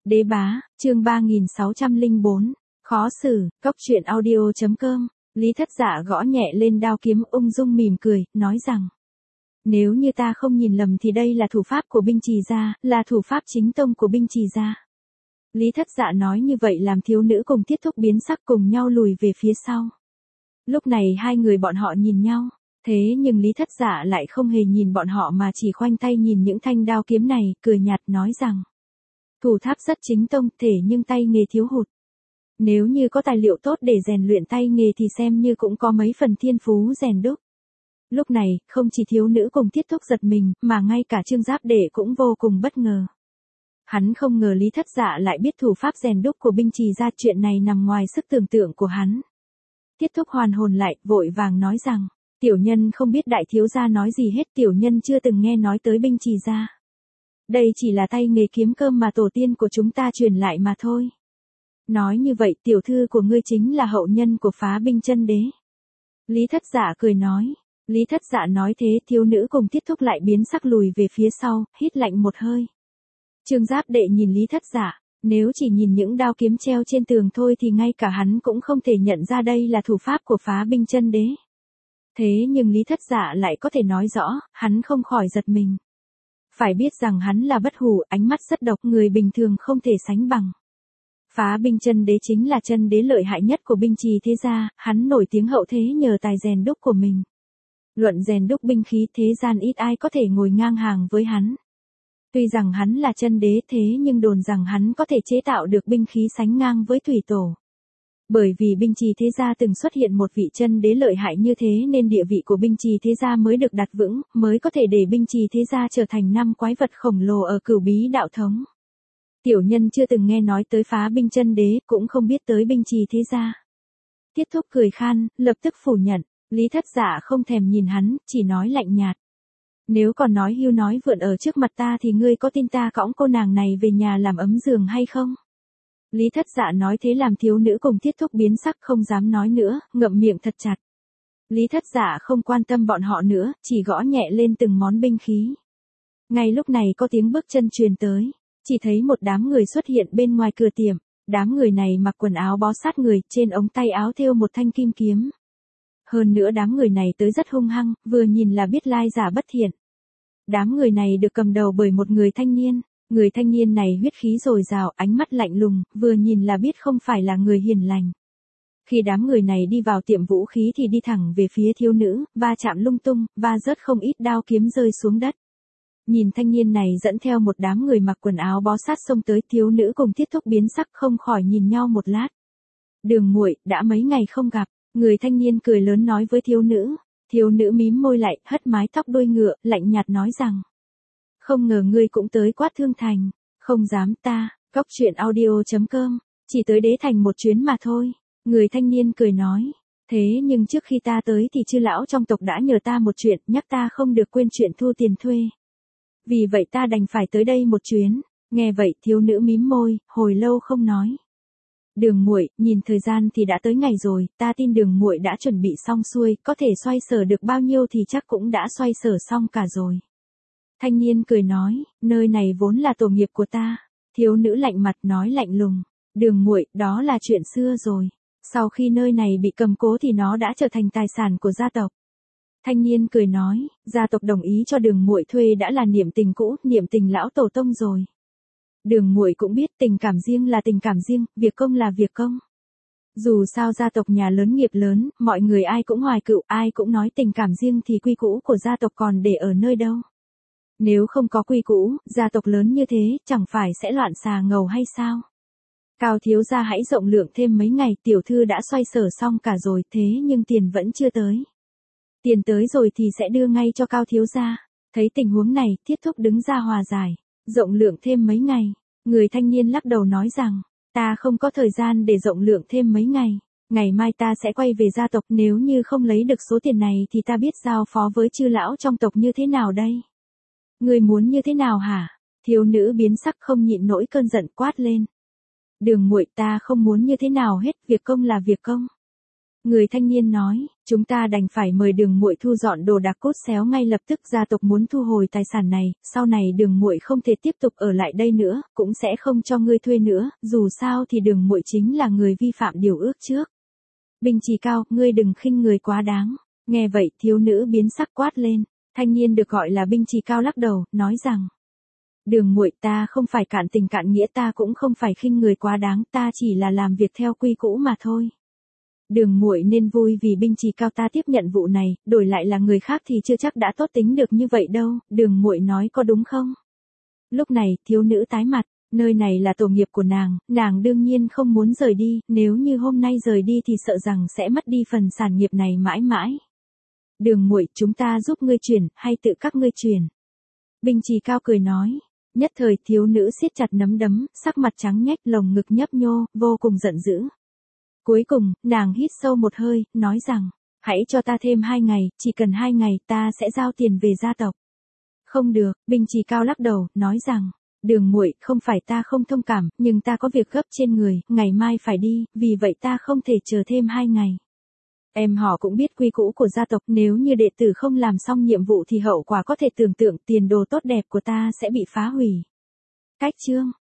Đế bá, chương 3604, khó xử, cóc truyện audio.com, Lý Thất Dạ gõ nhẹ lên đao kiếm ung dung mỉm cười, nói rằng. Nếu như ta không nhìn lầm thì đây là thủ pháp của binh trì gia, là thủ pháp chính tông của binh trì gia. Lý Thất Dạ nói như vậy làm thiếu nữ cùng Tiết Thúc biến sắc cùng nhau lùi về phía sau. Lúc này hai người bọn họ nhìn nhau, thế nhưng Lý Thất Dạ lại không hề nhìn bọn họ mà chỉ khoanh tay nhìn những thanh đao kiếm này, cười nhạt nói rằng. Thủ pháp rất chính tông, thể nhưng tay nghề thiếu hụt. Nếu như có tài liệu tốt để rèn luyện tay nghề thì xem như cũng có mấy phần thiên phú rèn đúc. Lúc này, không chỉ thiếu nữ cùng Tiết Thúc giật mình, mà ngay cả Trương Giáp Đệ cũng vô cùng bất ngờ. Hắn không ngờ Lý Thất Dạ lại biết thủ pháp rèn đúc của binh trì gia, chuyện này nằm ngoài sức tưởng tượng của hắn. Tiết Thúc hoàn hồn lại, vội vàng nói rằng, tiểu nhân không biết đại thiếu gia nói gì hết, tiểu nhân chưa từng nghe nói tới binh trì gia. Đây chỉ là tay nghề kiếm cơm mà tổ tiên của chúng ta truyền lại mà thôi. Nói như vậy tiểu thư của ngươi chính là hậu nhân của Phá Binh Chân Đế. Lý Thất Dạ cười nói. Lý Thất Dạ nói thế thiếu nữ cùng Tiết Thúc lại biến sắc lùi về phía sau, hít lạnh một hơi. Trương Giáp Đệ nhìn Lý Thất Dạ, nếu chỉ nhìn những đao kiếm treo trên tường thôi thì ngay cả hắn cũng không thể nhận ra đây là thủ pháp của Phá Binh Chân Đế. Thế nhưng Lý Thất Dạ lại có thể nói rõ, hắn không khỏi giật mình. Phải biết rằng hắn là bất hủ, ánh mắt rất độc, người bình thường không thể sánh bằng. Phá Binh Chân Đế chính là chân đế lợi hại nhất của binh trì thế gia, hắn nổi tiếng hậu thế nhờ tài rèn đúc của mình. Luận rèn đúc binh khí thế gian ít ai có thể ngồi ngang hàng với hắn. Tuy rằng hắn là chân đế thế nhưng đồn rằng hắn có thể chế tạo được binh khí sánh ngang với thủy tổ. Bởi vì binh trì thế gia từng xuất hiện một vị chân đế lợi hại như thế nên địa vị của binh trì thế gia mới được đặt vững, mới có thể để binh trì thế gia trở thành năm quái vật khổng lồ ở Cửu Bí đạo thống. Tiểu nhân chưa từng nghe nói tới Phá Binh Chân Đế, cũng không biết tới binh trì thế gia. Tiết Thúc cười khan, lập tức phủ nhận. Lý Thất Dạ không thèm nhìn hắn, chỉ nói lạnh nhạt. Nếu còn nói hưu nói vượn ở trước mặt ta thì ngươi có tin ta cõng cô nàng này về nhà làm ấm giường hay không? Lý Thất Dạ nói thế làm thiếu nữ cùng Tiết Thúc biến sắc không dám nói nữa, ngậm miệng thật chặt. Lý Thất Dạ không quan tâm bọn họ nữa, chỉ gõ nhẹ lên từng món binh khí. Ngay lúc này có tiếng bước chân truyền tới, chỉ thấy một đám người xuất hiện bên ngoài cửa tiệm. Đám người này mặc quần áo bó sát người, trên ống tay áo thêu một thanh kim kiếm. Hơn nữa đám người này tới rất hung hăng, vừa nhìn là biết lai giả bất thiện. Đám người này được cầm đầu bởi một người thanh niên. Người thanh niên này huyết khí dồi dào, ánh mắt lạnh lùng, vừa nhìn là biết không phải là người hiền lành. Khi đám người này đi vào tiệm vũ khí thì đi thẳng về phía thiếu nữ, va chạm lung tung, va rớt không ít đao kiếm rơi xuống đất. Nhìn thanh niên này dẫn theo một đám người mặc quần áo bó sát xông tới, thiếu nữ cùng Tiết Thúc biến sắc không khỏi nhìn nhau một lát. Đường muội, đã mấy ngày không gặp. Người thanh niên cười lớn nói với thiếu nữ mím môi lại, hất mái tóc đuôi ngựa, lạnh nhạt nói rằng. Không ngờ ngươi cũng tới Quát Thương Thành, không dám ta, cóc truyện audio.com, chỉ tới Đế Thành một chuyến mà thôi. Người thanh niên cười nói, thế nhưng trước khi ta tới thì chư lão trong tộc đã nhờ ta một chuyện, nhắc ta không được quên chuyện thu tiền thuê. Vì vậy ta đành phải tới đây một chuyến, nghe vậy thiếu nữ mím môi, hồi lâu không nói. Đường muội, nhìn thời gian thì đã tới ngày rồi, ta tin đường muội đã chuẩn bị xong xuôi, có thể xoay sở được bao nhiêu thì chắc cũng đã xoay sở xong cả rồi. Thanh niên cười nói, nơi này vốn là tổ nghiệp của ta. Thiếu nữ lạnh mặt nói lạnh lùng, đường muội, đó là chuyện xưa rồi. Sau khi nơi này bị cầm cố thì nó đã trở thành tài sản của gia tộc. Thanh niên cười nói, gia tộc đồng ý cho đường muội thuê đã là niệm tình cũ, niệm tình lão tổ tông rồi. Đường muội cũng biết tình cảm riêng là tình cảm riêng, việc công là việc công. Dù sao gia tộc nhà lớn nghiệp lớn, mọi người ai cũng hoài cựu, ai cũng nói tình cảm riêng thì quy cũ của gia tộc còn để ở nơi đâu. Nếu không có quy cũ, gia tộc lớn như thế, chẳng phải sẽ loạn xà ngầu hay sao? Cao thiếu gia hãy rộng lượng thêm mấy ngày, tiểu thư đã xoay sở xong cả rồi, thế nhưng tiền vẫn chưa tới. Tiền tới rồi thì sẽ đưa ngay cho Cao thiếu gia. Thấy tình huống này, Tiết Thúc đứng ra hòa giải. Rộng lượng thêm mấy ngày. Người thanh niên lắc đầu nói rằng, ta không có thời gian để rộng lượng thêm mấy ngày. Ngày mai ta sẽ quay về gia tộc, nếu như không lấy được số tiền này thì ta biết giao phó với chư lão trong tộc như thế nào đây? Ngươi muốn như thế nào hả? Thiếu nữ biến sắc không nhịn nổi cơn giận quát lên. Đường muội, ta không muốn như thế nào hết, việc công là việc công. Người thanh niên nói, chúng ta đành phải mời Đường muội thu dọn đồ đạc cốt xéo ngay lập tức, gia tộc muốn thu hồi tài sản này, sau này Đường muội không thể tiếp tục ở lại đây nữa, cũng sẽ không cho ngươi thuê nữa, dù sao thì Đường muội chính là người vi phạm điều ước trước. Binh Trì Cao, ngươi đừng khinh người quá đáng. Nghe vậy thiếu nữ biến sắc quát lên, thanh niên được gọi là Binh Trì Cao lắc đầu, nói rằng, Đường muội, ta không phải cạn tình cạn nghĩa, ta cũng không phải khinh người quá đáng, ta chỉ là làm việc theo quy cũ mà thôi. Đường muội nên vui vì Binh Trì Cao ta tiếp nhận vụ này, đổi lại là người khác thì chưa chắc đã tốt tính được như vậy đâu, Đường muội nói có đúng không? Lúc này, thiếu nữ tái mặt, nơi này là tổ nghiệp của nàng đương nhiên không muốn rời đi, nếu như hôm nay rời đi thì sợ rằng sẽ mất đi phần sản nghiệp này mãi mãi. Đường muội, chúng ta giúp ngươi chuyển, hay tự các ngươi chuyển? Binh Trì Cao cười nói. Nhất thời thiếu nữ siết chặt nắm đấm, sắc mặt trắng nhách, lồng ngực nhấp nhô, vô cùng giận dữ. Cuối cùng, nàng hít sâu một hơi, nói rằng, hãy cho ta thêm 2 ngày, chỉ cần 2 ngày ta sẽ giao tiền về gia tộc. Không được, Binh Trì Cao lắc đầu, nói rằng, Đường muội, không phải ta không thông cảm, nhưng ta có việc gấp trên người, ngày mai phải đi, vì vậy ta không thể chờ thêm 2 ngày. Em họ cũng biết quy củ của gia tộc, nếu như đệ tử không làm xong nhiệm vụ thì hậu quả có thể tưởng tượng, tiền đồ tốt đẹp của ta sẽ bị phá hủy. Cách chương